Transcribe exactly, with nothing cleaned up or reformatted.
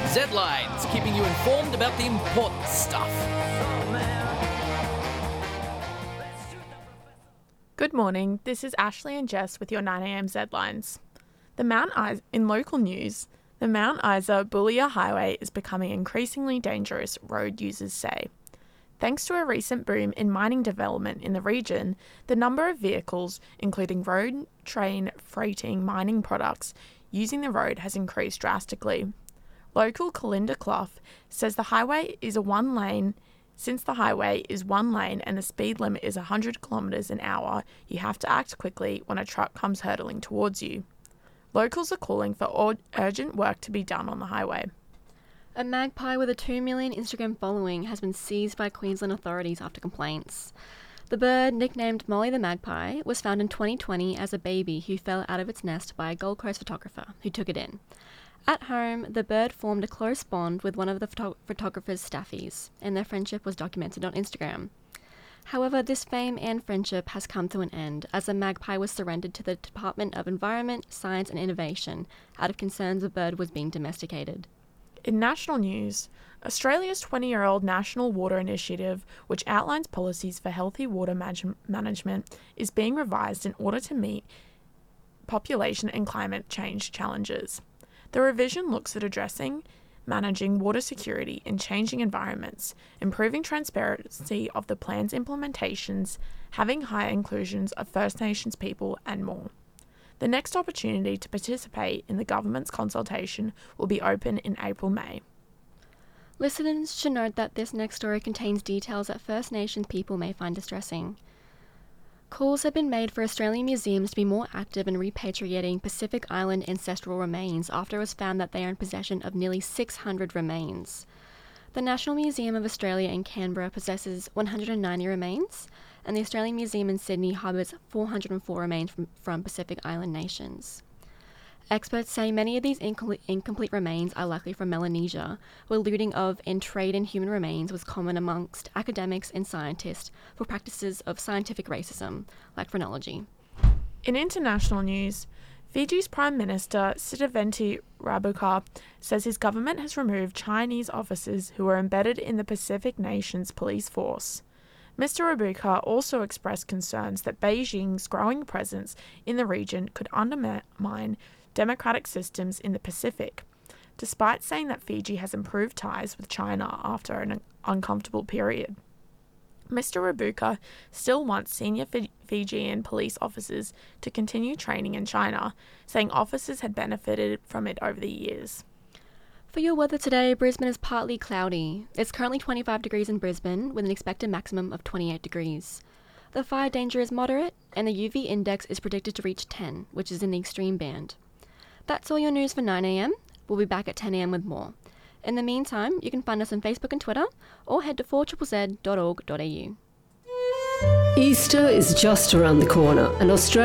Z-Lines, keeping you informed about the important stuff. Good morning, this is Ashley and Jess with your nine a m Z-Lines. The Mount Isa- in local news, the Mount Isa Boulia Highway is becoming increasingly dangerous, road users say. Thanks to a recent boom in mining development in the region, the number of vehicles, including road, train, freighting mining products, using the road has increased drastically. Local Kalinda Clough says the highway is a one lane. Since the highway is one lane and the speed limit is one hundred kilometres an hour, you have to act quickly when a truck comes hurtling towards you. Locals are calling for ur- urgent work to be done on the highway. A magpie with a two million Instagram following has been seized by Queensland authorities after complaints. The bird, nicknamed Molly the Magpie, was found in twenty twenty as a baby who fell out of its nest by a Gold Coast photographer who took it in. At home, the bird formed a close bond with one of the photo- photographer's staffies, and their friendship was documented on Instagram. However, this fame and friendship has come to an end as the magpie was surrendered to the Department of Environment, Science and Innovation out of concerns the bird was being domesticated. In national news, Australia's twenty-year-old National Water Initiative, which outlines policies for healthy water manage- management, is being revised in order to meet population and climate change challenges. The revision looks at addressing, managing water security in changing environments, improving transparency of the plan's implementations, having higher inclusions of First Nations people, and more. The next opportunity to participate in the government's consultation will be open in April-May. Listeners should note that this next story contains details that First Nations people may find distressing. Calls have been made for Australian museums to be more active in repatriating Pacific Island ancestral remains after it was found that they are in possession of nearly six hundred remains. The National Museum of Australia in Canberra possesses one hundred ninety remains, and the Australian Museum in Sydney harbours four hundred four remains from, from Pacific Island nations. Experts say many of these incom- incomplete remains are likely from Melanesia, where looting of and trade in human remains was common amongst academics and scientists for practices of scientific racism, like phrenology. In international news, Fiji's Prime Minister Sitiveni Rabuka says his government has removed Chinese officers who were embedded in the Pacific Nations police force. Mister Rabuka also expressed concerns that Beijing's growing presence in the region could undermine democratic systems in the Pacific, despite saying that Fiji has improved ties with China after an uncomfortable period. Mister Rabuka still wants senior Fijian police officers to continue training in China, saying officers had benefited from it over the years. For your weather today, Brisbane is partly cloudy. It's currently twenty-five degrees in Brisbane with an expected maximum of twenty-eight degrees. The fire danger is moderate and the U V index is predicted to reach ten, which is in the extreme band. That's all your news for nine a m. We'll be back at ten a m with more. In the meantime, you can find us on Facebook and Twitter or head to four z z z dot org dot a u. Easter is just around the corner and Australia